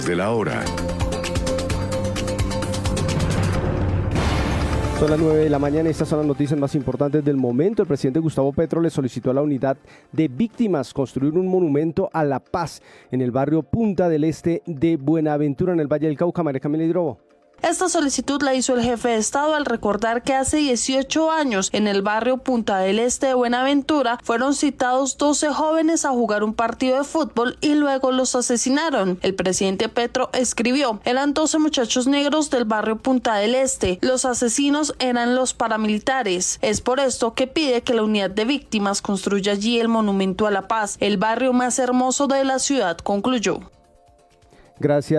de la hora. Son las 9 de la mañana y estas son las noticias más importantes del momento. El presidente Gustavo Petro le solicitó a la unidad de víctimas construir un monumento a la paz en el barrio Punta del Este de Buenaventura, en el Valle del Cauca. María Camila Hidrobo. Esta solicitud la hizo el jefe de Estado al recordar que hace 18 años en el barrio Punta del Este de Buenaventura fueron citados 12 jóvenes a jugar un partido de fútbol y luego los asesinaron. El presidente Petro escribió: eran 12 muchachos negros del barrio Punta del Este. Los asesinos eran los paramilitares. Es por esto que pide que la unidad de víctimas construya allí el monumento a la paz, el barrio más hermoso de la ciudad, concluyó. Gracias.